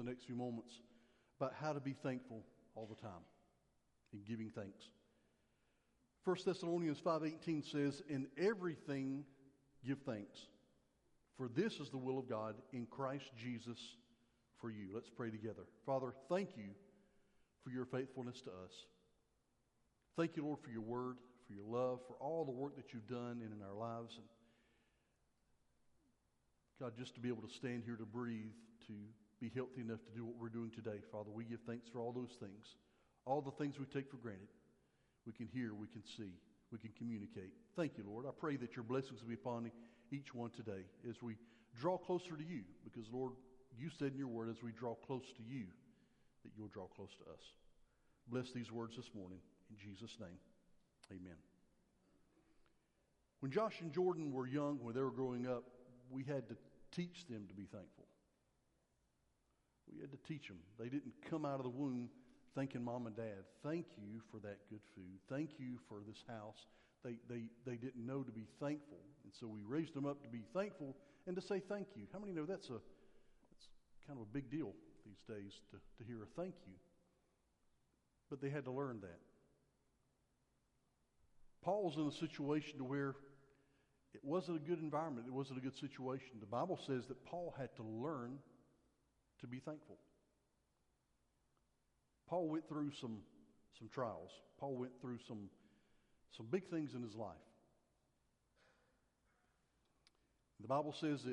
the next few moments about how to be thankful all the time and giving thanks. 1 Thessalonians 5:18 says, "In everything give thanks, for this is the will of God in Christ Jesus for you." Let's pray together. Father, thank you for your faithfulness to us. Thank you, Lord, for your word, for your love, for all the work that you've done in our lives. And God, just to be able to stand here to breathe, to be healthy enough to do what we're doing today, Father, we give thanks for all those things. All the things we take for granted. We can hear, we can see, we can communicate. Thank you, Lord. I pray that your blessings will be upon each one today as we draw closer to you, because, Lord, you said in your word, as we draw close to you, that you'll draw close to us. Bless these words this morning. In Jesus' name, amen. When Josh and Jordan were young, when they were growing up, we had to teach them to be thankful. We had to teach them. They didn't come out of the womb thanking mom and dad, "Thank you for that good food. Thank you for this house." They didn't know to be thankful. And so we raised them up to be thankful and to say thank you. How many know that's kind of a big deal these days to hear a thank you? But they had to learn that. Paul was in a situation to where it wasn't a good environment. It wasn't a good situation. The Bible says that Paul had to learn to be thankful. Paul went through some trials. Paul went through some big things in his life. The Bible says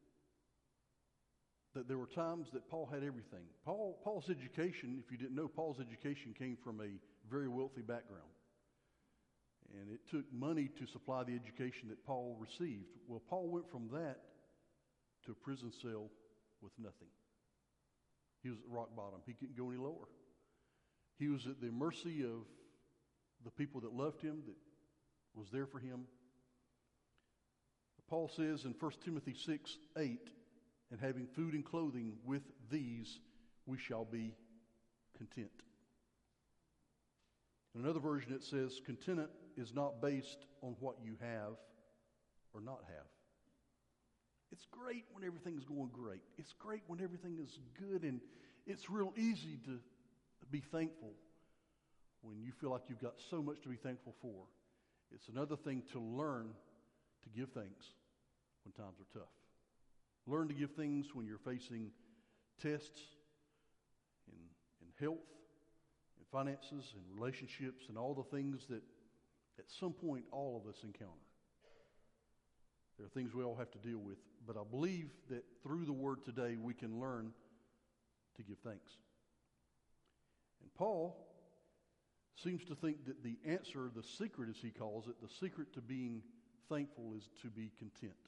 that there were times that Paul had everything. Paul's education, if you didn't know, Paul's education came from a very wealthy background. And it took money to supply the education that Paul received. Well, Paul went from that to a prison cell with nothing. He was at rock bottom. He couldn't go any lower. He was at the mercy of the people that loved him, that was there for him. Paul says in 1 Timothy 6:8, "And having food and clothing, with these we shall be content." In another version it says, "Contentment is not based on what you have or not have." It's great when everything's going great. It's great when everything is good, and it's real easy to be thankful when you feel like you've got so much to be thankful for. It's another thing to learn to give thanks when times are tough. Learn to give things when you're facing tests in health, in finances, in relationships, and all the things that at some point all of us encounter. There are things we all have to deal with, but I believe that through the word today we can learn to give thanks. And Paul seems to think that the answer, the secret as he calls it, the secret to being thankful is to be content.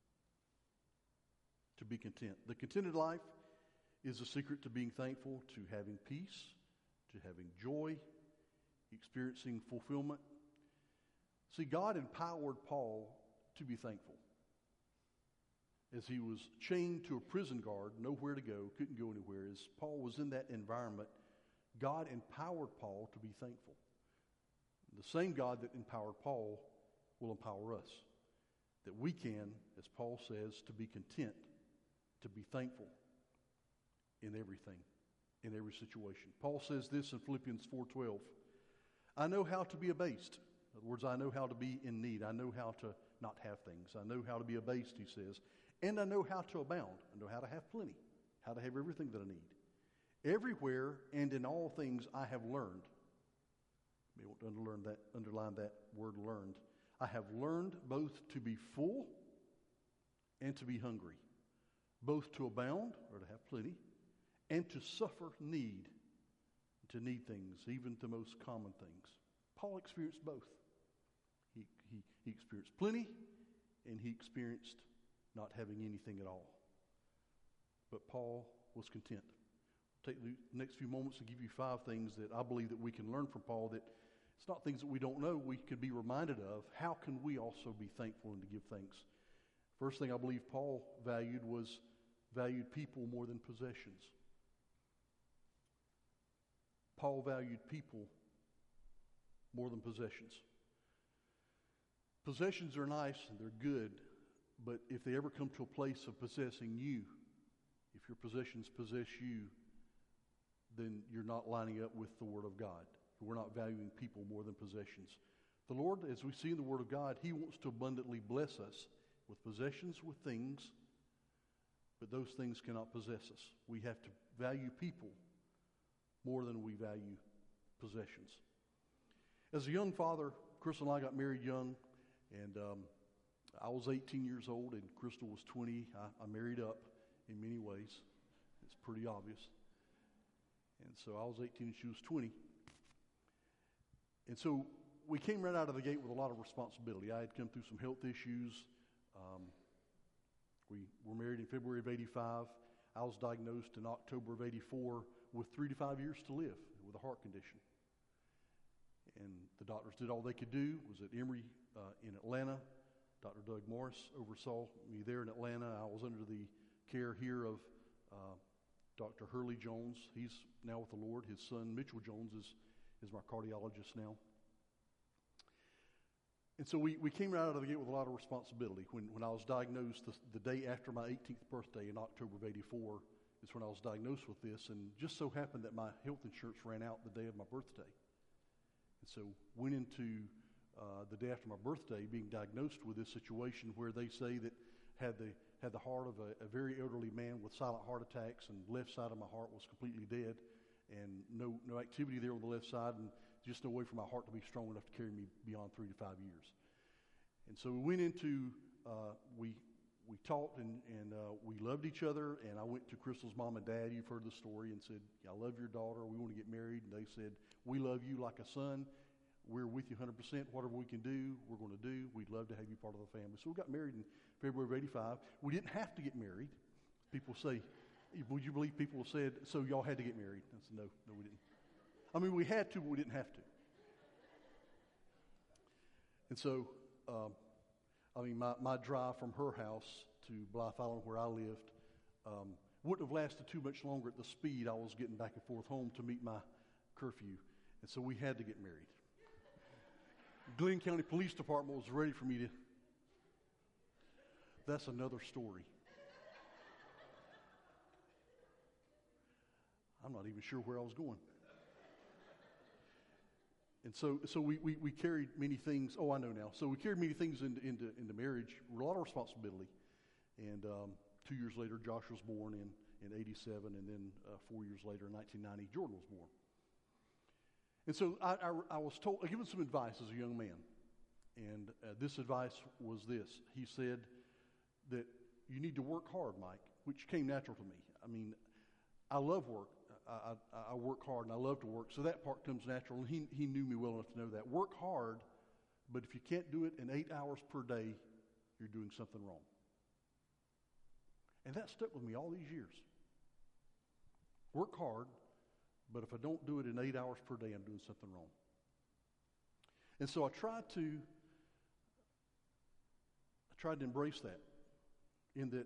To be content. The contented life is the secret to being thankful, to having peace, to having joy, experiencing fulfillment. See, God empowered Paul to be thankful. As he was chained to a prison guard, nowhere to go, couldn't go anywhere, as Paul was in that environment, God empowered Paul to be thankful. The same God that empowered Paul will empower us. That we can, as Paul says, to be content, to be thankful in everything, in every situation. Paul says this in Philippians 4:12. "I know how to be abased." In other words, I know how to be in need. I know how to not have things. I know how to be abased, he says. "And I know how to abound." I know how to have plenty, how to have everything that I need. "Everywhere and in all things I have learned." You may want to underline that word learned. "I have learned both to be full and to be hungry, both to abound, or to have plenty, and to suffer need, to need things, even the most common things." Paul experienced both. He experienced plenty, and he experienced not having anything at all. But Paul was content. I'll take the next few moments to give you 5 things that I believe that we can learn from Paul, that it's not things that we don't know, we could be reminded of. How can we also be thankful and to give thanks? First thing I believe Paul valued people more than possessions. Paul valued people more than possessions. Possessions are nice and they're good, but if they ever come to a place of possessing you, if your possessions possess you, then you're not lining up with the Word of God. We're not valuing people more than possessions. The Lord, as we see in the Word of God, He wants to abundantly bless us with possessions, with things, but those things cannot possess us. We have to value people more than we value possessions. As a young father, Crystal and I got married young, and I was 18 years old, and Crystal was 20. I married up in many ways. It's pretty obvious. And so I was 18 and she was 20. And so we came right out of the gate with a lot of responsibility. I had come through some health issues. We were married in February of 85. I was diagnosed in October of 84 with 3 to 5 years to live with a heart condition. And the doctors did all they could do. It was at Emory in Atlanta. Dr. Doug Morris oversaw me there in Atlanta. I was under the care here of Dr. Hurley Jones. He's now with the Lord. His son, Mitchell Jones, is my cardiologist now. And so we came right out of the gate with a lot of responsibility. When I was diagnosed, the day after my 18th birthday in October of 84 is when I was diagnosed with this, and just so happened that my health insurance ran out the day of my birthday. And so went into the day after my birthday being diagnosed with this situation where they say that had the heart of a very elderly man with silent heart attacks, and left side of my heart was completely dead, and no activity there on the left side, and just no way for my heart to be strong enough to carry me beyond 3 to 5 years. And so we went into, we talked and we loved each other, and I went to Crystal's mom and dad, you've heard the story, and said, I love your daughter, we want to get married. And they said, we love you like a son, we're with you 100%, whatever we can do, we're going to do, we'd love to have you part of the family. So we got married in February of 85. We didn't have to get married. People say, would you believe people have said, so y'all had to get married? I said, no, we didn't. I mean, we had to, but we didn't have to. And so, my drive from her house to Blythe Island, where I lived, wouldn't have lasted too much longer at the speed I was getting back and forth home to meet my curfew. And so we had to get married. Glenn County Police Department was ready for me to. That's another story. I'm not even sure where I was going. And so we carried many things. Oh, I know now. So we carried many things into marriage, a lot of responsibility. And 2 years later, Josh was born in 87, and then 4 years later, in 1990, Jordan was born. And so I was given some advice as a young man. And this advice was this. He said that you need to work hard, Mike, which came natural to me. I mean, I love work. I work hard, and I love to work, so that part comes natural, and he knew me well enough to know that. Work hard, but if you can't do it in 8 hours per day, you're doing something wrong. And that stuck with me all these years. Work hard, but if I don't do it in 8 hours per day, I'm doing something wrong. And so I tried to embrace that, in that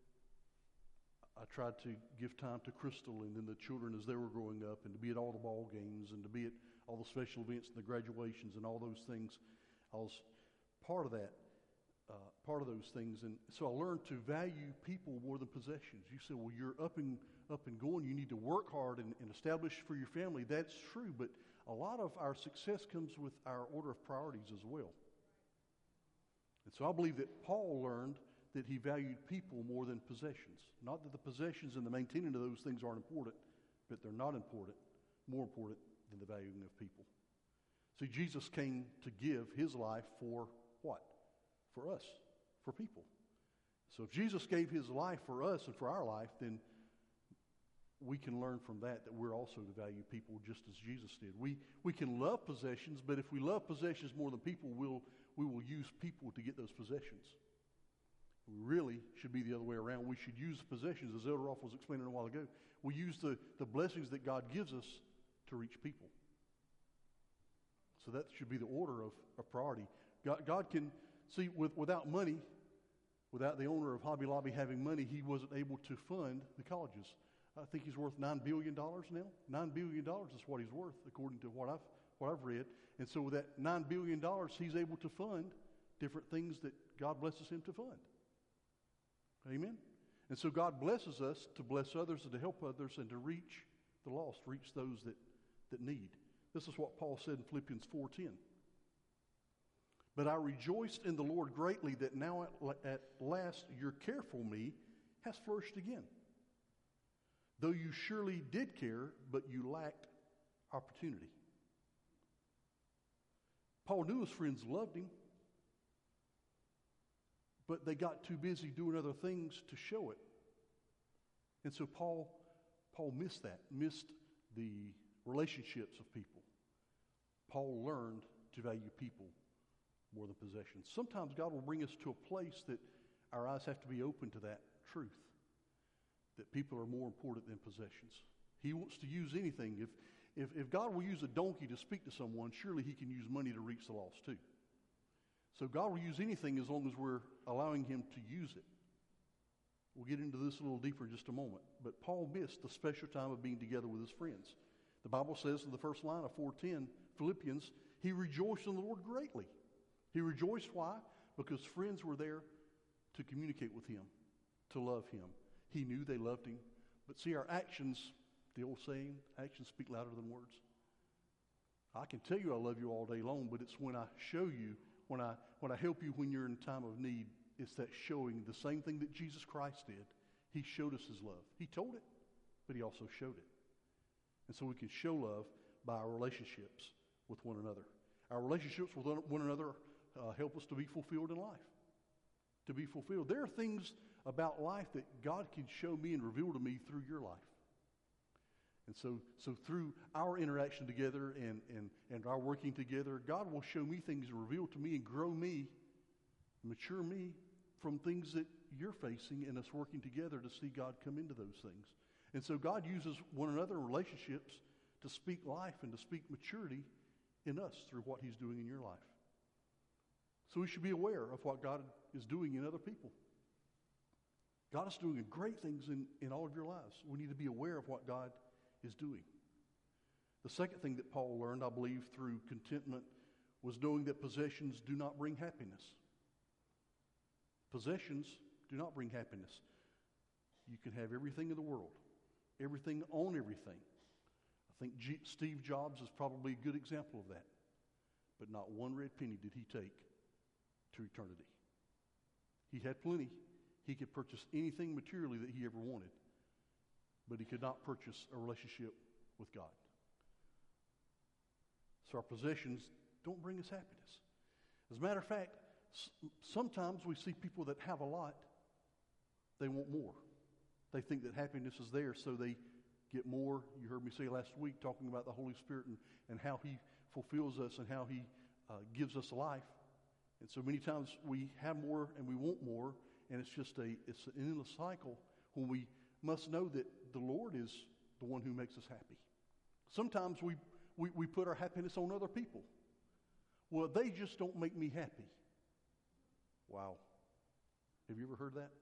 I tried to give time to Crystal and then the children as they were growing up, and to be at all the ball games and to be at all the special events and the graduations and all those things. I was part of that, part of those things. And so I learned to value people more than possessions. You say, well, you're up and going. You need to work hard and establish for your family. That's true, but a lot of our success comes with our order of priorities as well. And so I believe that Paul learned that he valued people more than possessions. Not that the possessions and the maintaining of those things aren't important, but they're not important, more important than the valuing of people. See, Jesus came to give his life for what? For us, for people. So if Jesus gave his life for us and for our life, then we can learn from that we're also to value people just as Jesus did. We can love possessions, but if we love possessions more than people, we will use people to get those possessions. We really should be the other way around. We should use possessions, as Elder Rolf was explaining a while ago. We use the blessings that God gives us to reach people. So that should be the order of priority. God can, see, without money, without the owner of Hobby Lobby having money, he wasn't able to fund the colleges. I think he's worth $9 billion now. $9 billion is what he's worth, according to what I've read. And so with that $9 billion, he's able to fund different things that God blesses him to fund. Amen? And so God blesses us to bless others and to help others and to reach the lost, reach those that need. This is what Paul said in Philippians 4:10. But I rejoiced in the Lord greatly that now at last your care for me has flourished again. Though you surely did care, but you lacked opportunity. Paul knew his friends loved him, but they got too busy doing other things to show it. And so Paul missed that, missed the relationships of people. Paul learned to value people more than possessions. Sometimes God will bring us to a place that our eyes have to be open to that truth, that people are more important than possessions. He wants to use anything. If God will use a donkey to speak to someone, surely he can use money to reach the lost too. So God will use anything as long as we're allowing him to use it. We'll get into this a little deeper in just a moment. But Paul missed the special time of being together with his friends. The Bible says in the first line of 4:10, Philippians, he rejoiced in the Lord greatly. He rejoiced, why? Because friends were there to communicate with him, to love him. He knew they loved him. But see, our actions, the old saying, actions speak louder than words. I can tell you I love you all day long, but it's when I show you, when I help you when you're in time of need, it's that showing the same thing that Jesus Christ did. He showed us his love. He told it, but he also showed it. And so we can show love by our relationships with one another. Our relationships with one another help us to be fulfilled in life. To be fulfilled. There are things about life that God can show me and reveal to me through your life. And so through our interaction together and our working together, God will show me things and reveal to me and grow me, mature me from things that you're facing, and us working together to see God come into those things. And so God uses one another in relationships to speak life and to speak maturity in us through what he's doing in your life. So we should be aware of what God is doing in other people. God is doing great things in all of your lives. We need to be aware of what God is doing. The second thing that Paul learned, I believe, through contentment was knowing that possessions do not bring happiness. Possessions do not bring happiness. You can have everything in the world, everything on everything. I think Steve Jobs is probably a good example of that. But not one red penny did he take to eternity. He had plenty. He could purchase anything materially that he ever wanted. But he could not purchase a relationship with God. So our possessions don't bring us happiness. As a matter of fact, sometimes we see people that have a lot, they want more. They think that happiness is there, so they get more. You heard me say last week talking about the Holy Spirit and how he fulfills us and how he gives us life. And so many times we have more and we want more, and it's an endless cycle when we must know that the Lord is the one who makes us happy. Sometimes we put our happiness on other people. Well, they just don't make me happy. Wow. Have you ever heard that?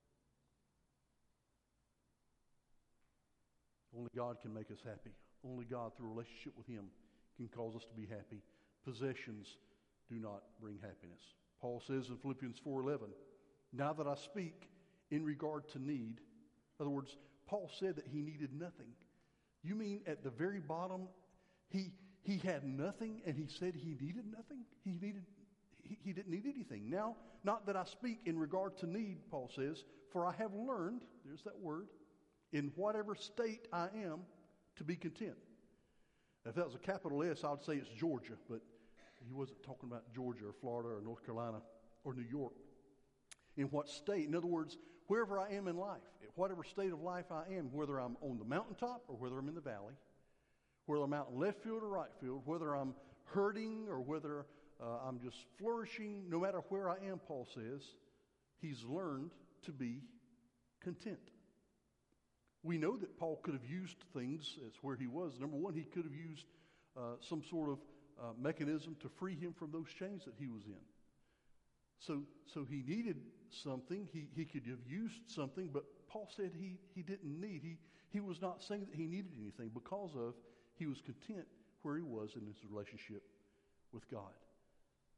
Only God can make us happy. Only God, through a relationship with him, can cause us to be happy. Possessions do not bring happiness. Paul says in Philippians 4:11, now that I speak in regard to need, in other words, Paul said that he needed nothing. You mean at the very bottom, he had nothing and he said he needed nothing? He didn't need anything. Now, not that I speak in regard to need, Paul says, for I have learned, there's that word, in whatever state I am, to be content. If that was a capital S, I'd say it's Georgia, but he wasn't talking about Georgia or Florida or North Carolina or New York. In what state? In other words, wherever I am in life, whatever state of life I am, whether I'm on the mountaintop or whether I'm in the valley, whether I'm out in left field or right field, whether I'm hurting or whether I'm just flourishing, no matter where I am, Paul says, he's learned to be content. We know that Paul could have used things as where he was. Number one, he could have used some sort of mechanism to free him from those chains that he was in. So he needed something. He could have used something, but Paul said he didn't need. He was not saying that he needed anything because of he was content where he was in his relationship with God.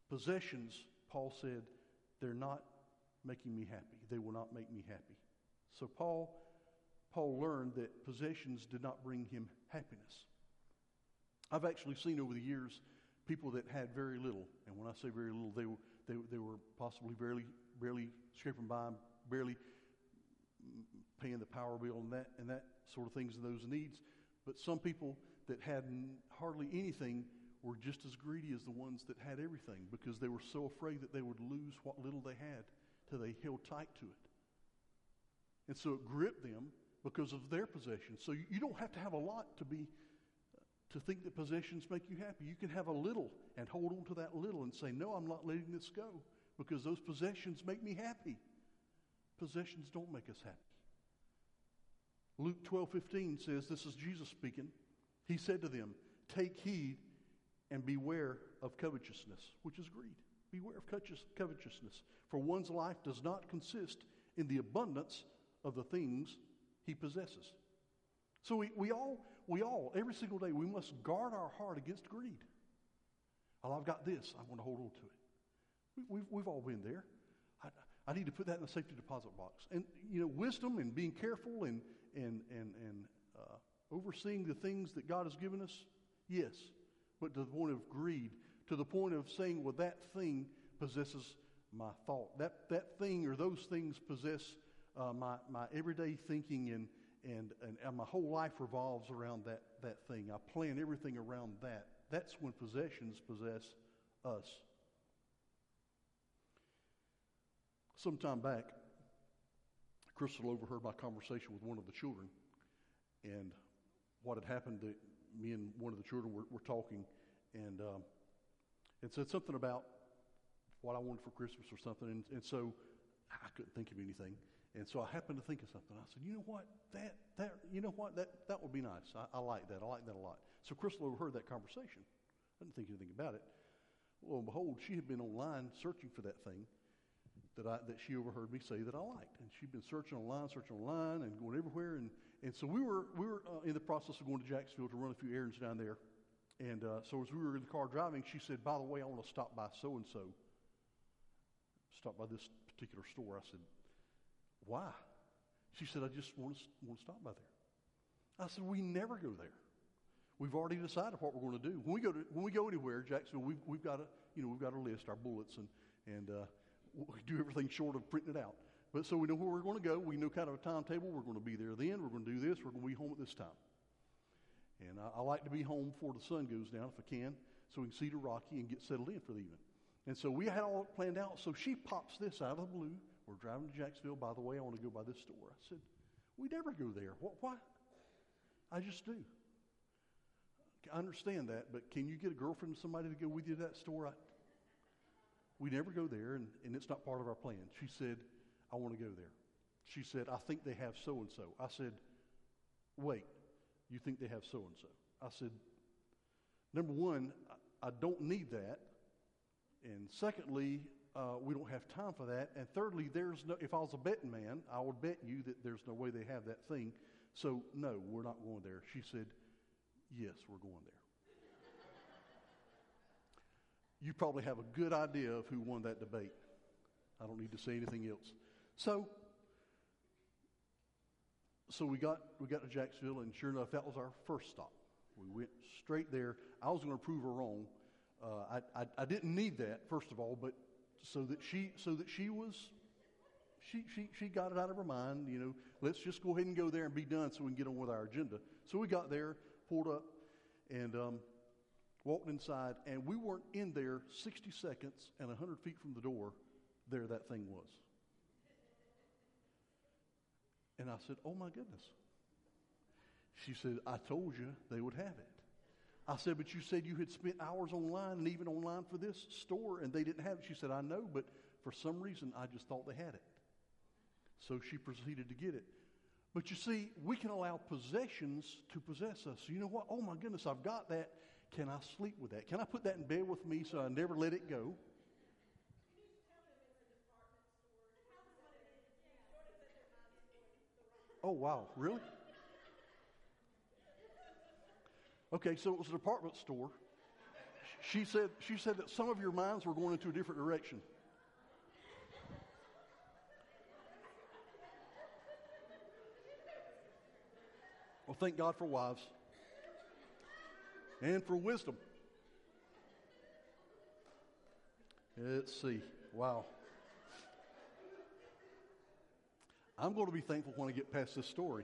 Possessions, Paul said, they're not making me happy. They will not make me happy. So Paul learned that possessions did not bring him happiness. I've actually seen over the years people that had very little, and when I say very little, they were possibly barely scraping by, barely paying the power bill and that sort of things and those needs. But some people that had hardly anything were just as greedy as the ones that had everything, because they were so afraid that they would lose what little they had till they held tight to it. And so it gripped them because of their possessions. So you don't have to have a lot to think that possessions make you happy. You can have a little and hold on to that little and say, no, I'm not letting this go because those possessions make me happy. Possessions don't make us happy. Luke 12:15 says, this is Jesus speaking. He said to them, take heed and beware of covetousness, which is greed. Beware of covetousness, for one's life does not consist in the abundance of the things he possesses. So we all, every single day, we must guard our heart against greed. Oh, I've got this. I want to hold on to it. We've all been there. I need to put that in the safety deposit box. And, wisdom and being careful and overseeing the things that God has given us, yes. But to the point of greed, to the point of saying, well, that thing possesses my thought. That thing or those things possess my everyday thinking, and my whole life revolves around that thing. I plan everything around that. That's when possessions possess us. Some time back, Crystal overheard my conversation with one of the children, and what had happened, that me and one of the children were talking, and it said something about what I wanted for Christmas or something, and so I couldn't think of anything. And so I happened to think of something. I said, you know what, that would be nice. I like that. I like that a lot. So Crystal overheard that conversation. I didn't think anything about it. Lo and behold, she had been online searching for that thing that she overheard me say that I liked. And she'd been searching online, and going everywhere. And so we were in the process of going to Jacksonville to run a few errands down there. And so as we were in the car driving, she said, by the way, I want to stop by so-and-so. Stop by this particular store. I said, why? She said, I just want to stop by there. I said, we never go there. We've already decided what we're going to do. When we go anywhere, Jacksonville, we've got a list, our bullets, and we do everything short of printing it out. But so we know where we're going to go. We know kind of a timetable. We're going to be there then. We're going to do this. We're going to be home at this time. And I like to be home before the sun goes down if I can, so we can see the Rocky and get settled in for the evening. And so we had all planned out. So she pops this out of the blue. We're driving to Jacksonville. By the way, I want to go by this store. I said, we never go there. Why? I just do. I understand that, but can you get a girlfriend or somebody to go with you to that store? We never go there, and it's not part of our plan. She said, I want to go there. She said, I think they have so-and-so. I said, wait, you think they have so-and-so? I said, number one, I don't need that. And secondly, we don't have time for that. And thirdly, if I was a betting man, I would bet you that there's no way they have that thing. So, no, we're not going there. She said, yes, we're going there. You probably have a good idea of who won that debate. I don't need to say anything else. So we got to Jacksonville, and sure enough, that was our first stop. We went straight there. I was going to prove her wrong. I didn't need that, first of all, but so that she got it out of her mind. Let's just go ahead and go there and be done, so we can get on with our agenda. So we got there, pulled up, and walked inside, and we weren't in there 60 seconds, and 100 feet from the door, there that thing was. And I said, oh my goodness. She said, I told you they would have it. I said, but you said you had spent hours online and even online for this store, and they didn't have it. She said, I know, but for some reason, I just thought they had it. So she proceeded to get it. But you see, we can allow possessions to possess us. You know what? Oh my goodness, I've got that. Can I sleep with that? Can I put that in bed with me so I never let it go? Oh, wow. Really? Okay, so it was a department store. She said that some of your minds were going into a different direction. Well, thank God for wives and for wisdom. Let's see. Wow. I'm going to be thankful when I get past this story.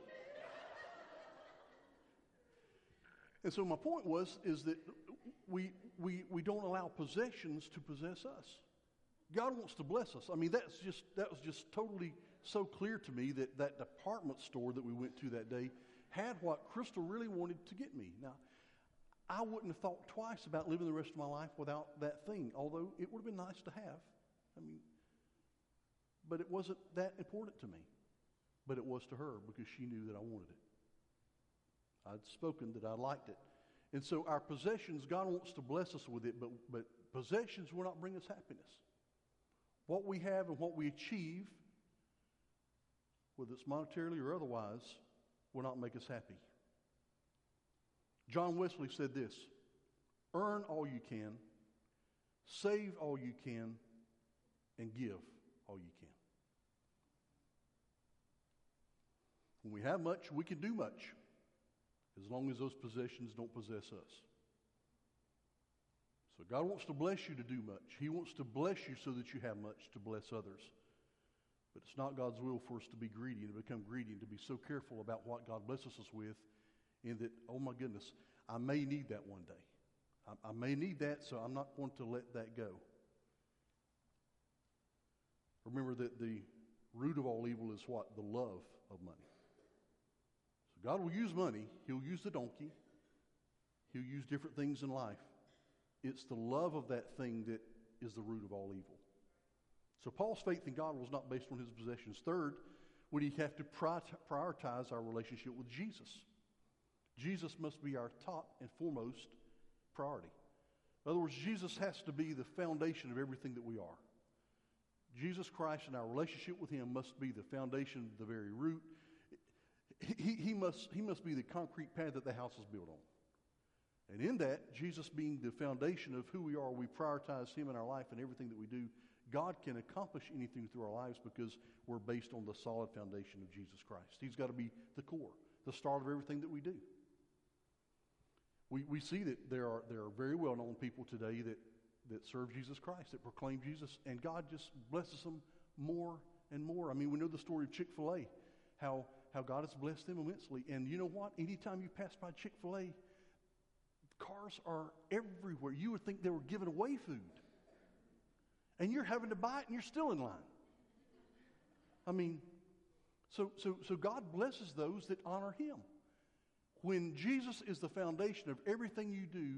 And so my point is that we don't allow possessions to possess us. God wants to bless us. I mean, that was just totally so clear to me that that department store that we went to that day had what Crystal really wanted to get me. Now, I wouldn't have thought twice about living the rest of my life without that thing, although it would have been nice to have. I mean, but it wasn't that important to me. But it was to her because she knew that I wanted it. I'd spoken that I liked it. And so our possessions, God wants to bless us with it, but possessions will not bring us happiness. What we have and what we achieve, whether it's monetarily or otherwise, will not make us happy. John Wesley said this: earn all you can, save all you can, and give all you can. When we have much, we can do much, as long as those possessions don't possess us. So God wants to bless you to do much. He wants to bless you so that you have much to bless others. But it's not God's will for us to be greedy and to become greedy and to be so careful about what God blesses us with, in that, oh my goodness, I may need that one day. I may need that, so I'm not going to let that go. Remember that the root of all evil is what? The love of money. So God will use money. He'll use the donkey. He'll use different things in life. It's the love of that thing that is the root of all evil. So Paul's faith in God was not based on his possessions. Third, would he have to prioritize our relationship with Jesus? Jesus must be our top and foremost priority. In other words, Jesus has to be the foundation of everything that we are. Jesus Christ and our relationship with him must be the foundation, the very root. He must be the concrete pad that the house is built on. And in that, Jesus being the foundation of who we are, we prioritize him in our life and everything that we do. God can accomplish anything through our lives because we're based on the solid foundation of Jesus Christ. He's got to be the core, the start of everything that we do. We see that there are very well-known people today that serve Jesus Christ, that proclaim Jesus, and God just blesses them more and more. I mean, we know the story of Chick-fil-A, how God has blessed them immensely. And you know what? Anytime you pass by Chick-fil-A, cars are everywhere. You would think they were giving away food. And you're having to buy it and you're still in line. I mean, so God blesses those that honor him. When Jesus is the foundation of everything you do,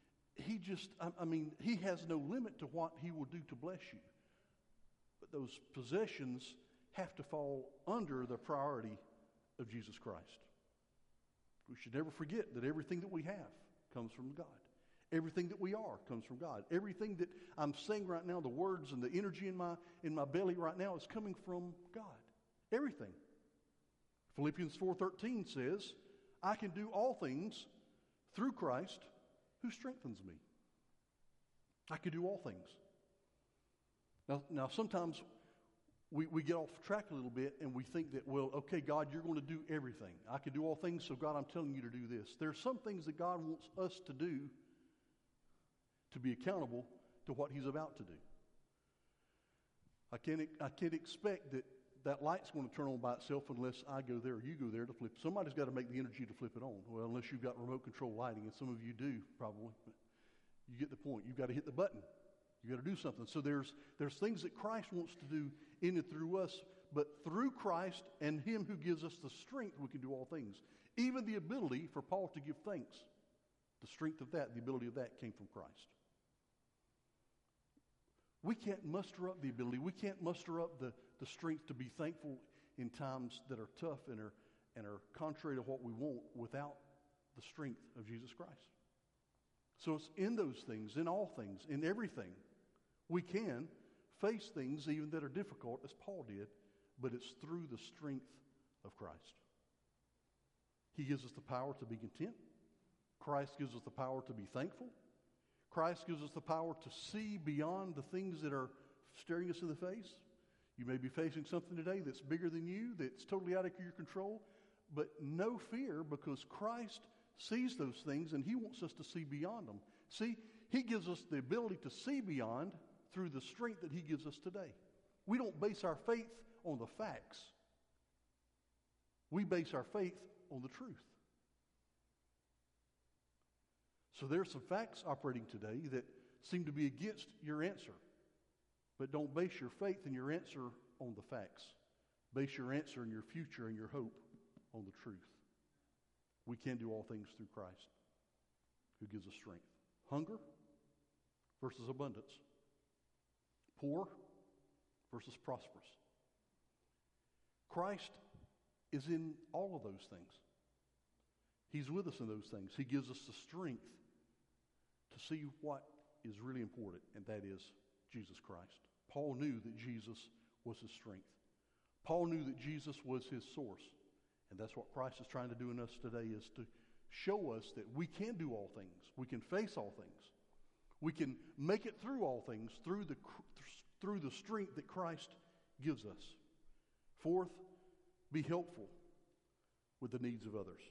he has no limit to what he will do to bless you. But those possessions have to fall under the priority of Jesus Christ. We should never forget that everything that we have comes from God. Everything that we are comes from God. Everything that I'm saying right now, the words and the energy in my belly right now is coming from God. Everything. Philippians 4:13 says, I can do all things through Christ who strengthens me. I can do all things. Now sometimes we get off track a little bit and we think that, well, okay, God, you're going to do everything. I can do all things, so God, I'm telling you to do this. There are some things that God wants us to do to be accountable to what he's about to do. I can't expect that light's going to turn on by itself unless I go there or you go there to flip. Somebody's got to make the energy to flip it on. Well, unless you've got remote control lighting, and some of you do probably. But you get the point. You've got to hit the button. You've got to do something. So there's things that Christ wants to do in and through us, but through Christ and him who gives us the strength, we can do all things. Even the ability for Paul to give thanks, the strength of that, the ability of that came from Christ. We can't muster up the ability. We can't muster up the strength to be thankful in times that are tough and are contrary to what we want without the strength of Jesus Christ. So it's in those things, in all things, in everything, we can face things even that are difficult, as Paul did, but it's through the strength of Christ. He gives us the power to be content. Christ gives us the power to be thankful. Christ gives us the power to see beyond the things that are staring us in the face. You may be facing something today that's bigger than you, that's totally out of your control, but no fear, because Christ sees those things and he wants us to see beyond them. See, he gives us the ability to see beyond through the strength that he gives us today. We don't base our faith on the facts. We base our faith on the truth. So there's some facts operating today that seem to be against your answer. But don't base your faith and your answer on the facts. Base your answer and your future and your hope on the truth. We can do all things through Christ, who gives us strength. Hunger versus abundance. Poor versus prosperous. Christ is in all of those things. He's with us in those things. He gives us the strength to see what is really important, and that is Jesus Christ. Paul knew that Jesus was his strength. Paul knew that Jesus was his source. And that's what Christ is trying to do in us today, is to show us that we can do all things. We can face all things. We can make it through all things through the strength that Christ gives us. Fourth, be helpful with the needs of others.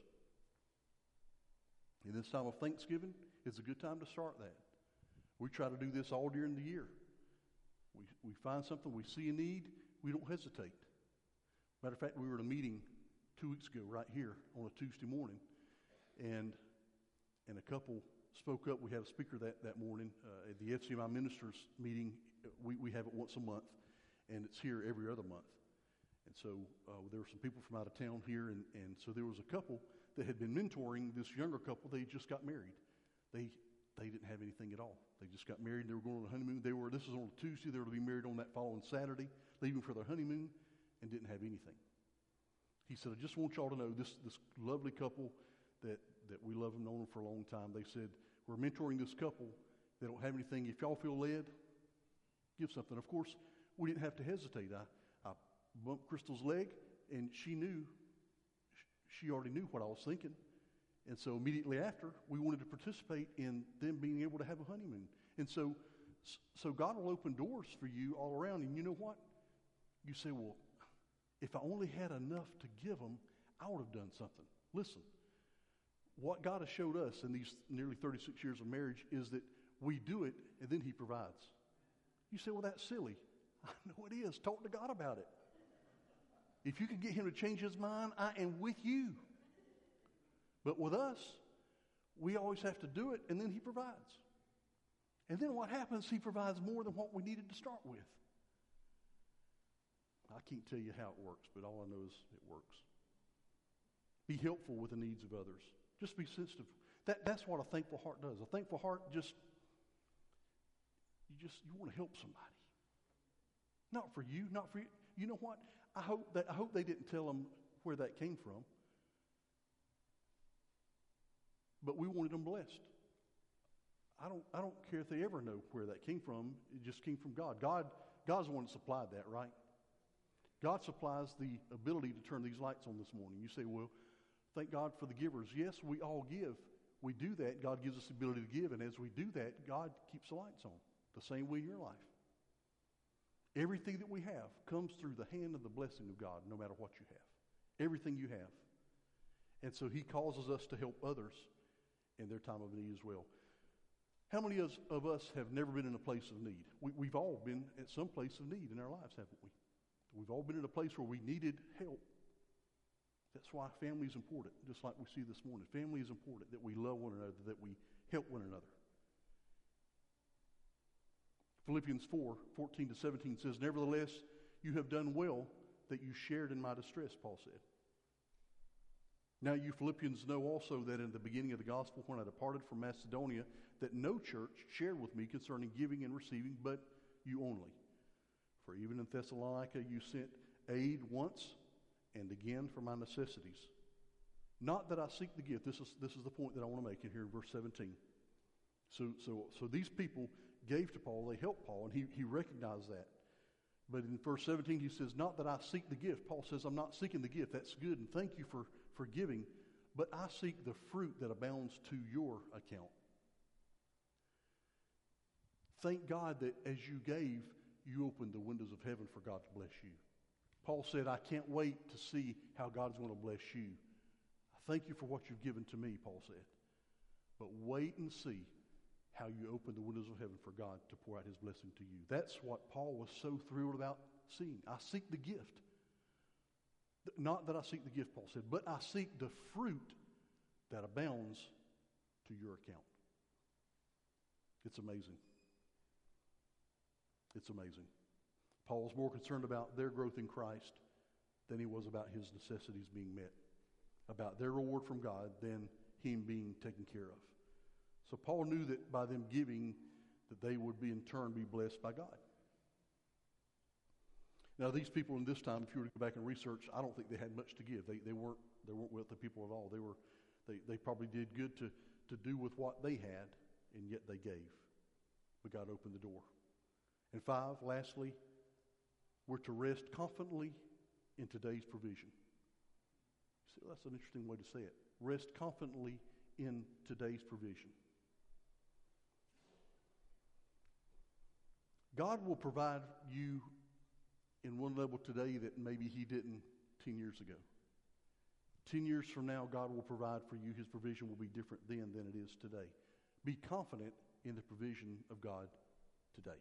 In this time of Thanksgiving, it's a good time to start that. We try to do this all during the year. We find something, we see a need, we don't hesitate. Matter of fact, we were at a meeting 2 weeks ago right here on a Tuesday morning, and a couple spoke up. We had a speaker that morning at the FCMI ministers meeting. We have it once a month, and it's here every other month. And so there were some people from out of town here, and so there was a couple that had been mentoring this younger couple. They just got married. They didn't have anything at all. They just got married. They were going on a honeymoon. This was on a Tuesday. They were to be married on that following Saturday, leaving for their honeymoon, and didn't have anything. He said, I just want y'all to know, this lovely couple that we love and known them for a long time, they said, we're mentoring this couple. They don't have anything. If y'all feel led, give something. Of course, we didn't have to hesitate. I bumped Crystal's leg, and she already knew what I was thinking. And so immediately after, we wanted to participate in them being able to have a honeymoon. And so God will open doors for you all around. And you know what? You say, well, if I only had enough to give them, I would have done something. Listen, what God has showed us in these nearly 36 years of marriage is that we do it, and then he provides. You say, well, that's silly. I know it is. Talk to God about it. If you can get him to change his mind, I am with you. But with us, we always have to do it, and then he provides. And then what happens? He provides more than what we needed to start with. I can't tell you how it works, but all I know is it works. Be helpful with the needs of others. Just be sensitive. That's what a thankful heart does. A thankful heart you want to help somebody. Not for you, not for you. You know what? I hope they didn't tell them where that came from. But we wanted them blessed. I don't care if they ever know where that came from. It just came from God. God's the one that supplied that, right? God supplies the ability to turn these lights on this morning. You say, well, thank God for the givers. Yes, we all give. We do that. God gives us the ability to give. And as we do that, God keeps the lights on. The same way in your life. Everything that we have comes through the hand and the blessing of God, no matter what you have. Everything you have. And so he causes us to help others in their time of need as well. How many of us have never been in a place of need? We've all been at some place of need in our lives, haven't we? We've all been in a place where we needed help. That's why family is important, just like we see this morning. Family is important, that we love one another, that we help one another. Philippians 4:14-17 says, nevertheless, you have done well that you shared in my distress, Paul said. Now you Philippians know also that in the beginning of the gospel, when I departed from Macedonia, that no church shared with me concerning giving and receiving, but you only. For even in Thessalonica you sent aid once and again for my necessities. Not that I seek the gift. This is the point that I want to make in here in verse 17. So these people gave to Paul, they helped Paul, and he recognized that. But in verse 17 he says, not that I seek the gift. Paul says, I'm not seeking the gift. That's good, and thank you for giving. But I seek the fruit that abounds to your account. Thank God that as you gave, you opened the windows of heaven for God to bless you. Paul said, I can't wait to see how God's going to bless you thank you for what you've given to me, Paul said. But wait and see how you open the windows of heaven for God to pour out his blessing to you. That's what Paul was so thrilled about seeing. I seek the gift. Not that I seek the gift, Paul said, but I seek the fruit that abounds to your account. It's amazing. It's amazing. Paul was more concerned about their growth in Christ than he was about his necessities being met, about their reward from God than him being taken care of. So Paul knew that by them giving, that they would be in turn be blessed by God. Now these people in this time, if you were to go back and research, I don't think they had much to give. They weren't wealthy people at all. They probably did good to do with what they had, and yet they gave. But God opened the door. And 5, lastly, we're to rest confidently in today's provision. See, that's an interesting way to say it. Rest confidently in today's provision. God will provide you in one level today that maybe he didn't 10 years ago. 10 years from now, God will provide for you. His provision will be different then than it is today. Be confident in the provision of God today.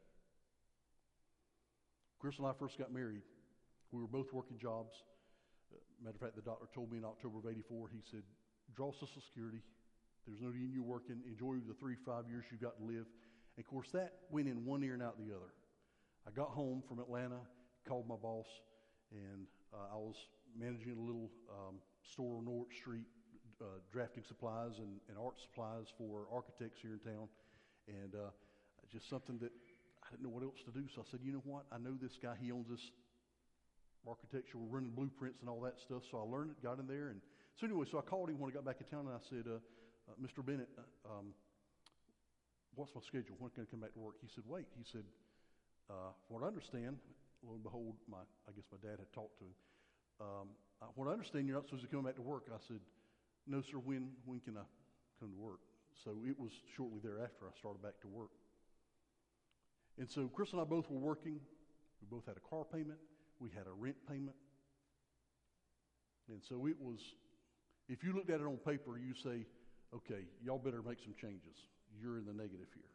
Chris and I first got married. We were both working jobs. Matter of fact, the doctor told me in October of 84, he said, draw Social Security. There's no need in you working. Enjoy the 3-5 years you've got to live. And of course, that went in one ear and out the other. I got home from Atlanta, called my boss, and I was managing a little store on North Street, drafting supplies and art supplies for architects here in town. And just something that I didn't know what else to do. So I said, you know what? I know this guy. He owns this architectural running blueprints and all that stuff. So I learned it, got in there. And so anyway, so I called him when I got back in town, and I said, Mr. Bennett, what's my schedule? When can I come back to work? He said, wait. He said, from what I understand, lo and behold, I guess my dad had talked to him. What I understand, you're not supposed to come back to work. I said, no, sir, when can I come to work? So it was shortly thereafter I started back to work. And so Chris and I both were working. We both had a car payment. We had a rent payment. And so it was, if you looked at it on paper, you say, okay, y'all better make some changes. You're in the negative here.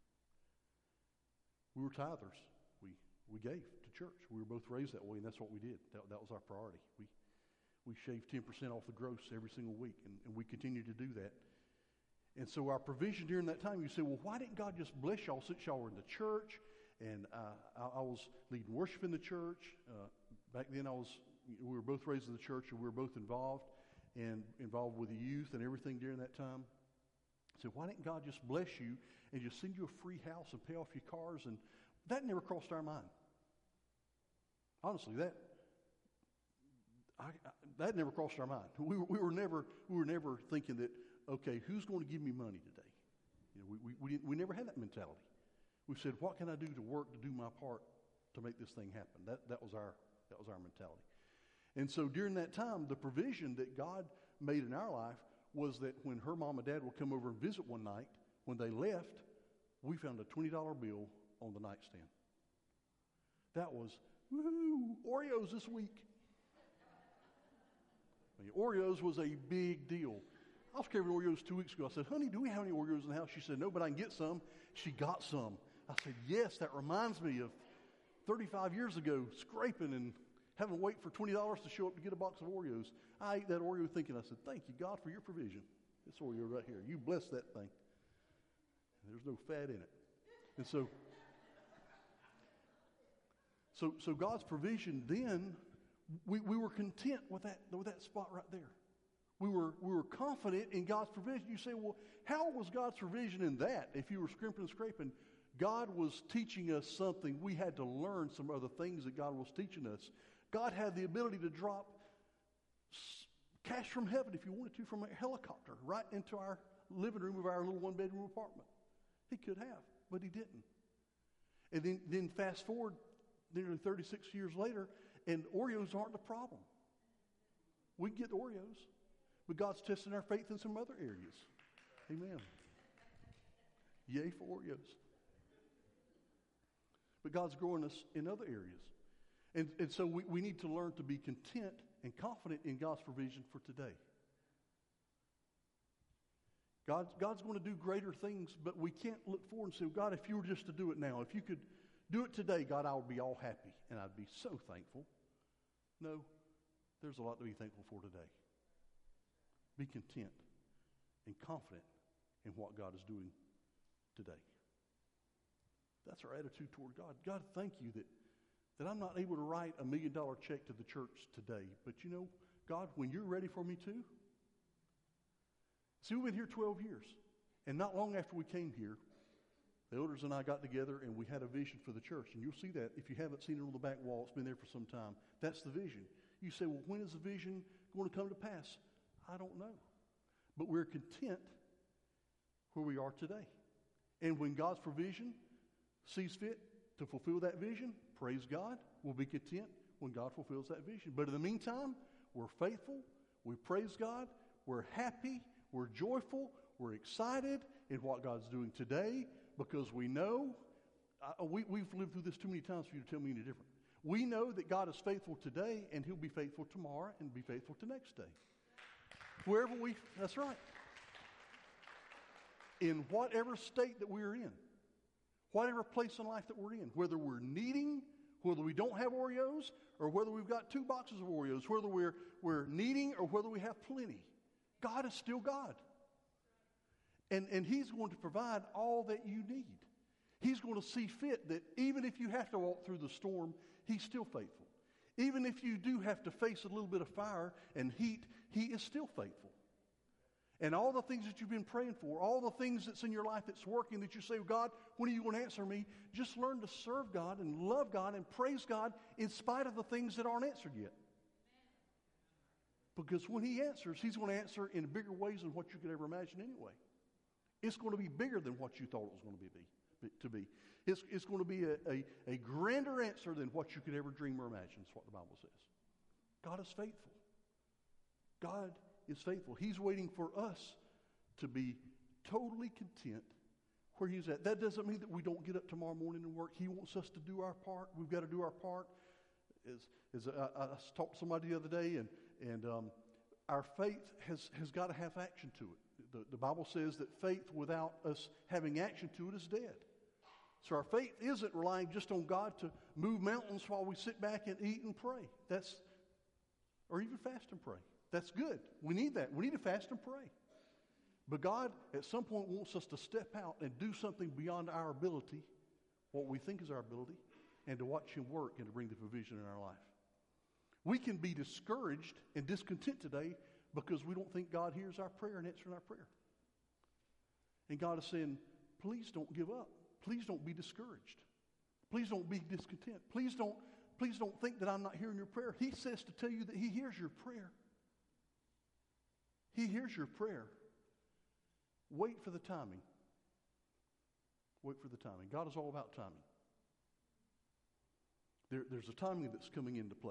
We were tithers. We gave to church. We were both raised that way, and that's what we did. That was our priority. We shaved 10% off the gross every single week, and we continue to do that. And so our provision during that time, you say, well, why didn't God just bless y'all since y'all were in the church? And I was leading worship in the church. Back then we were both raised in the church, and we were both involved with the youth and everything during that time. I said, why didn't God just bless you and just send you a free house and pay off your cars? And that never crossed our mind. Honestly, that never crossed our mind. We were never thinking that, okay, who's going to give me money today? You know, we never had that mentality. We said, what can I do to work to do my part to make this thing happen? That was our mentality. And so during that time, the provision that God made in our life was that when her mom and dad would come over and visit one night, when they left, we found a $20 bill on the nightstand. That was, woohoo, Oreos this week. I mean, Oreos was a big deal. I was craving Oreos 2 weeks ago. I said, honey, do we have any Oreos in the house? She said, no, but I can get some. She got some. I said, yes, that reminds me of 35 years ago, scraping and having to wait for $20 to show up to get a box of Oreos. I ate that Oreo thinking, I said, thank you, God, for your provision. This Oreo right here. You bless that thing. There's no fat in it. And so God's provision then, we were content with that spot right there. We were confident in God's provision. You say, well, how was God's provision in that? If you were scrimping and scraping, God was teaching us something. We had to learn some other things that God was teaching us. God had the ability to drop cash from heaven, if you wanted to, from a helicopter right into our living room of our little one-bedroom apartment. He could have, but he didn't. And then fast forward nearly 36 years later, and Oreos aren't the problem. We can get the Oreos, but God's testing our faith in some other areas. Amen. Yay for Oreos. But God's growing us in other areas. And so we need to learn to be content and confident in God's provision for today. God's going to do greater things, but we can't look forward and say, God, if you were just to do it now, if you could do it today, God, I would be all happy, and I'd be so thankful. No, there's a lot to be thankful for today. Be content and confident in what God is doing today. That's our attitude toward God. God, thank you that I'm not able to write $1 million check to the church today, but you know, God, when you're ready for me to, see, we've been here 12 years, and not long after we came here, the elders and I got together and we had a vision for the church. And you'll see that if you haven't seen it on the back wall, it's been there for some time. That's the vision. You say, well, when is the vision going to come to pass? I don't know. But we're content where we are today. And when God's provision sees fit to fulfill that vision, praise God, we'll be content when God fulfills that vision. But in the meantime, we're faithful, we praise God, we're happy, we're joyful, we're excited in what God's doing today, because we know, we've lived through this too many times for you to tell me any different. We know that God is faithful today, and he'll be faithful tomorrow, and be faithful to next day. That's right. In whatever state that we're in, whatever place in life that we're in, whether we're needing, whether we don't have Oreos, or whether we've got 2 boxes of Oreos, whether we're needing or whether we have plenty, God is still God. And he's going to provide all that you need. He's going to see fit that even if you have to walk through the storm, he's still faithful. Even if you do have to face a little bit of fire and heat, he is still faithful. And all the things that you've been praying for, all the things that's in your life that's working, that you say, God, when are you going to answer me? Just learn to serve God and love God and praise God in spite of the things that aren't answered yet. Because when he answers, he's going to answer in bigger ways than what you could ever imagine anyway. It's going to be bigger than what you thought it was going to be. It's going to be a grander answer than what you could ever dream or imagine, is what the Bible says. God is faithful. God is faithful. He's waiting for us to be totally content where he's at. That doesn't mean that we don't get up tomorrow morning and work. He wants us to do our part. We've got to do our part. I talked to somebody the other day, and our faith has got to have action to it. The Bible says that faith without us having action to it is dead. So our faith isn't relying just on God to move mountains while we sit back and eat and pray. Or even fast and pray. That's good. We need that. We need to fast and pray. But God, at some point, wants us to step out and do something beyond our ability, what we think is our ability, and to watch him work and to bring the provision in our life. We can be discouraged and discontent today because we don't think God hears our prayer and answers our prayer. And God is saying, please don't give up. Please don't be discouraged. Please don't be discontent. Please don't think that I'm not hearing your prayer. He says to tell you that he hears your prayer. He hears your prayer. Wait for the timing. Wait for the timing. God is all about timing. There's a timing that's coming into place.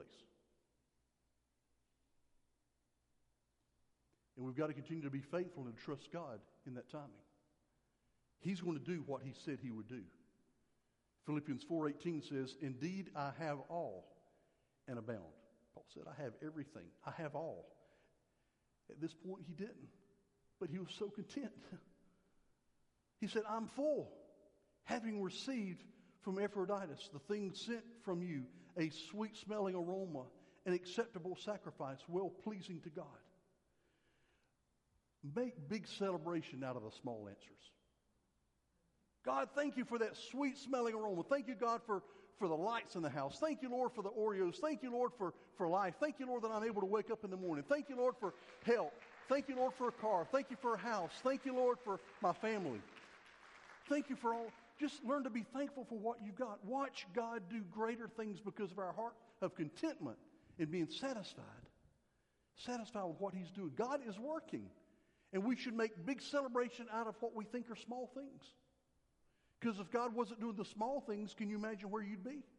And we've got to continue to be faithful and trust God in that timing. He's going to do what he said he would do. Philippians 4:18 says, indeed, I have all and abound. Paul said, I have everything. I have all. At this point, he didn't. But he was so content. He said, I'm full, having received from Epaphroditus the thing sent from you, a sweet-smelling aroma, an acceptable sacrifice, well-pleasing to God. Make big celebration out of the small answers. God, thank you for that sweet-smelling aroma. Thank you, God, for the lights in the house. Thank you, Lord, for the Oreos. Thank you, Lord, for life. Thank you, Lord, that I'm able to wake up in the morning. Thank you, Lord, for health. Thank you, Lord, for a car. Thank you for a house. Thank you, Lord, for my family. Thank you for all. Just learn to be thankful for what you've got. Watch God do greater things because of our heart of contentment and being satisfied. Satisfied with what he's doing. God is working. And we should make big celebration out of what we think are small things. Because if God wasn't doing the small things, can you imagine where you'd be?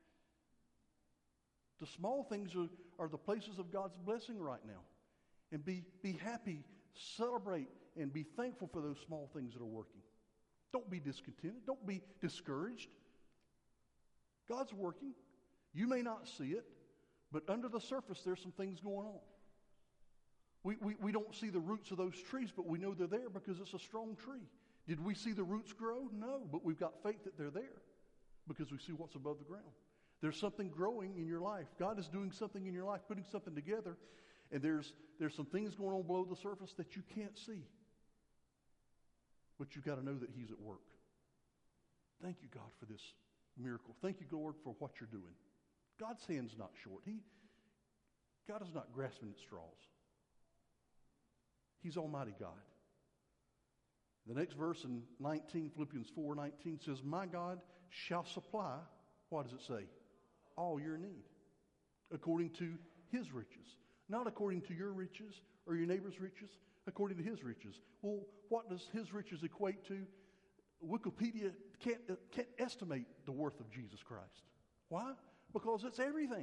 The small things are the places of God's blessing right now. And be happy, celebrate, and be thankful for those small things that are working. Don't be discontented. Don't be discouraged. God's working. You may not see it, but under the surface there's some things going on. We don't see the roots of those trees, but we know they're there because it's a strong tree. Did we see the roots grow? No, but we've got faith that they're there because we see what's above the ground. There's something growing in your life. God is doing something in your life, putting something together, and there's some things going on below the surface that you can't see. But you've got to know that He's at work. Thank you, God, for this miracle. Thank you, Lord, for what you're doing. God's hand's not short. God is not grasping at straws. He's Almighty God. The next verse in 19, Philippians 4:19 says, my God shall supply, what does it say? All your need, according to His riches. Not according to your riches or your neighbor's riches, according to His riches. Well, what does His riches equate to? Wikipedia can't estimate the worth of Jesus Christ. Why? Because it's everything.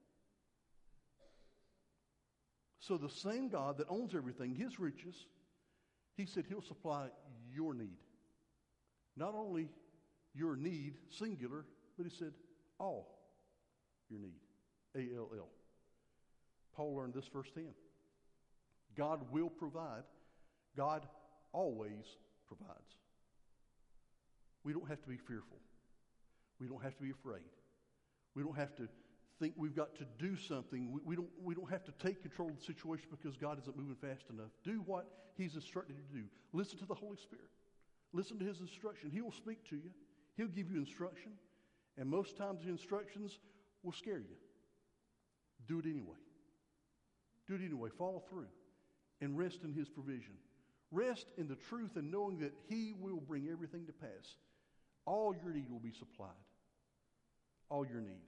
So the same God that owns everything, His riches, He said He'll supply your need. Not only your need, singular, but He said all your need, A-L-L. Paul learned this firsthand. God will provide. God always provides. We don't have to be fearful. We don't have to be afraid. We don't have to think we've got to do something. We don't have to take control of the situation because God isn't moving fast enough. Do what He's instructed you to do. Listen to the Holy Spirit. Listen to His instruction. He will speak to you. He'll give you instruction. And most times the instructions will scare you. Do it anyway. Do it anyway. Follow through. And rest in His provision. Rest in the truth and knowing that He will bring everything to pass. All your need will be supplied. All your need.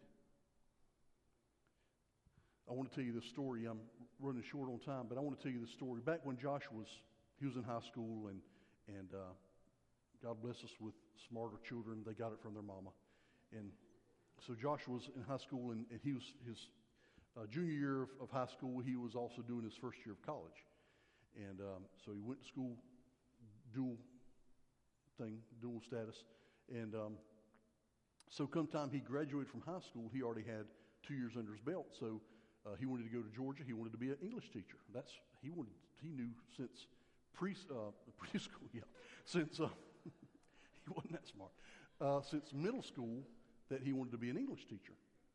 I want to tell you this story. I'm running short on time, but I want to tell you this story. Back when Josh was in high school, and God bless us with smarter children. They got it from their mama. And so Josh was in high school, and he was his junior year of high school. He was also doing his first year of college. And so he went to school, dual status. And so come time he graduated from high school, he already had 2 years under his belt. So he wanted to go to Georgia. He wanted to be an English teacher. He knew since preschool, yeah, since he wasn't that smart. Since middle school, that he wanted to be an English teacher.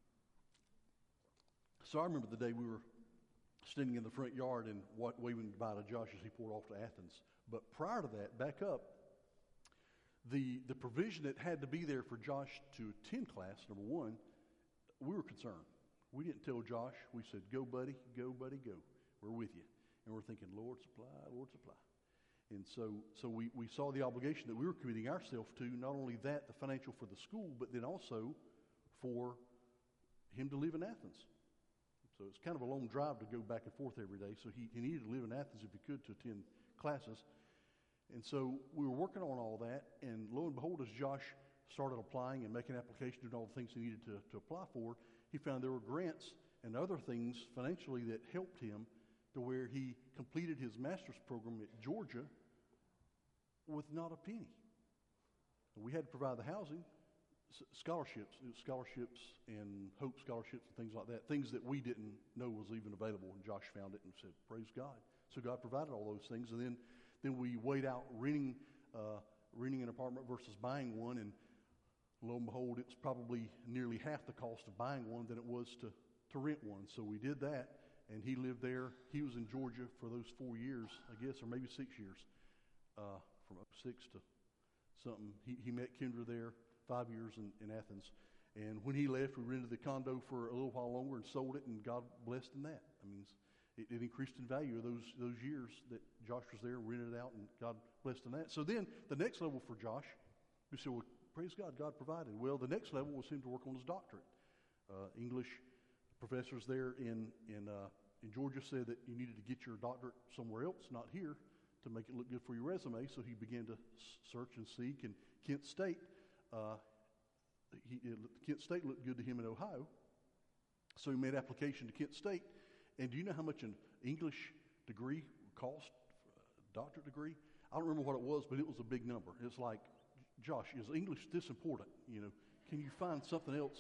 So I remember the day we were standing in the front yard and waving goodbye to Josh as he poured off to Athens. But prior to that, back up, the provision that had to be there for Josh to attend class, number one, we were concerned. We didn't tell Josh. We said, go, buddy, go. We're with you. And we're thinking, Lord, supply, Lord, supply. And so we saw the obligation that we were committing ourselves to, not only that, the financial for the school, but then also for him to live in Athens. So it's kind of a long drive to go back and forth every day. So he needed to live in Athens if he could to attend classes. And so we were working on all that, and lo and behold, as Josh started applying and making applications, doing all the things he needed to apply for, he found there were grants and other things financially that helped him to where he completed his master's program at Georgia with not a penny. And we had to provide the housing, scholarships and Hope scholarships and things like that, things that we didn't know was even available, and Josh found it and said, praise God. So God provided all those things, and then we weighed out renting an apartment versus buying one, and lo and behold, it's probably nearly half the cost of buying one than it was to rent one. So we did that, and he lived there. He was in Georgia for those 4 years, I guess, or maybe 6 years, from 06 to something. He met Kendra there, 5 years in Athens. And when he left, we rented the condo for a little while longer and sold it, and God blessed in that. I mean, it increased in value of those years that Josh was there, rented it out, and God blessed in that. So then the next level for Josh, we said, well, praise God, God provided. Well, the next level was him to work on his doctorate. English professors there in Georgia said that you needed to get your doctorate somewhere else, not here, to make it look good for your resume. So he began to search and seek, and Kent State, Kent State looked good to him in Ohio. So he made application to Kent State. And do you know how much an English degree cost, a doctorate degree? I don't remember what it was, but it was a big number. It's like, Josh, is English this important? You know, can you find something else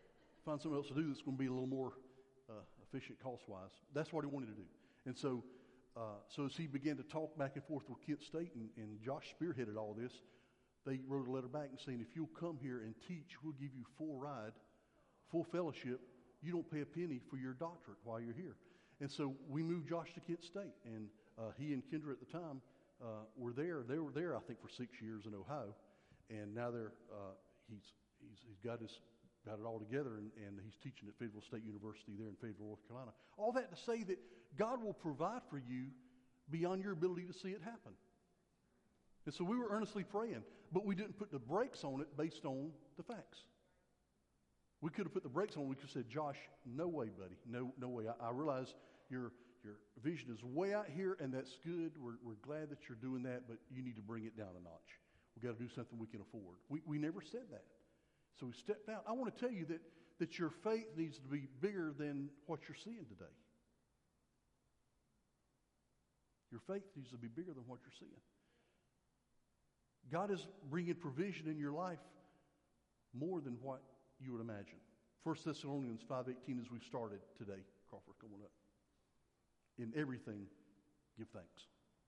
to do that's going to be a little more efficient cost-wise? That's what he wanted to do. And so so as he began to talk back and forth with Kent State, and Josh spearheaded all this, they wrote a letter back and saying, if you'll come here and teach, we'll give you full ride, full fellowship. You don't pay a penny for your doctorate while you're here. And so we moved Josh to Kent State, and he and Kendra at the time were there. They were there, I think, for 6 years in Ohio, and now he's got it all together, and he's teaching at Fayetteville State University there in Fayetteville, North Carolina. All that to say that God will provide for you beyond your ability to see it happen. And so we were earnestly praying, but we didn't put the brakes on it based on the facts. We could have put the brakes on. We could have said, Josh, no way, buddy. No way. I realize your vision is way out here, and that's good. We're glad that you're doing that, but you need to bring it down a notch. We've got to do something we can afford. We never said that. So we stepped out. I want to tell you that your faith needs to be bigger than what you're seeing today. Your faith needs to be bigger than what you're seeing. God is bringing provision in your life more than what you would imagine. 1 Thessalonians 5:18 as we started today. Crawford, come on up. In everything, give thanks.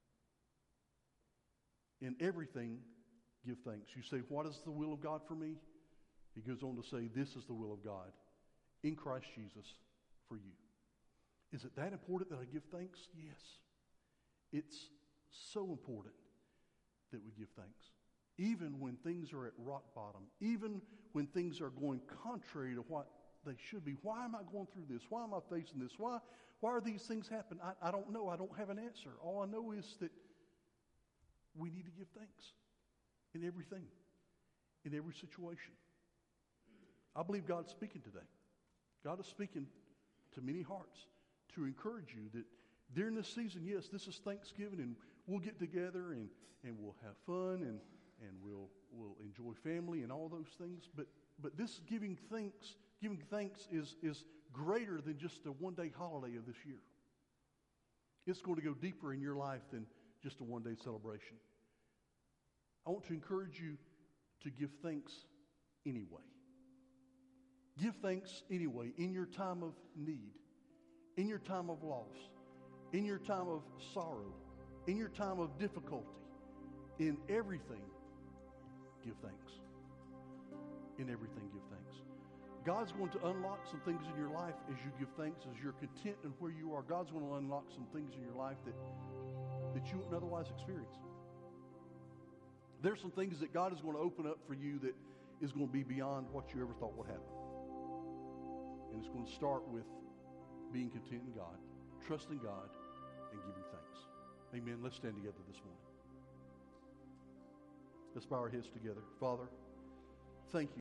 In everything, give thanks. You say, what is the will of God for me? He goes on to say, this is the will of God in Christ Jesus for you. Is it that important that I give thanks? Yes. It's so important that we give thanks. Even when things are at rock bottom, even when things are going contrary to what they should be. Why am I going through this? Why am I facing this? Why are these things happening? I don't know. I don't have an answer. All I know is that we need to give thanks in everything, in every situation. I believe God's speaking today. God is speaking to many hearts to encourage you that during this season, yes, this is Thanksgiving, and we'll get together and we'll have fun and we'll enjoy family and all those things. But this giving thanks is greater than just a one-day holiday of this year. It's going to go deeper in your life than just a one-day celebration. I want to encourage you to give thanks anyway. Give thanks anyway in your time of need, in your time of loss, in your time of sorrow, in your time of difficulty. In everything, give thanks. In everything, give thanks. God's going to unlock some things in your life as you give thanks, as you're content in where you are. God's going to unlock some things in your life that you wouldn't otherwise experience. There's some things that God is going to open up for you that is going to be beyond what you ever thought would happen. And it's going to start with being content in God, trusting God, and giving thanks. Amen. Let's stand together this morning. Let's bow our heads together. Father, thank you.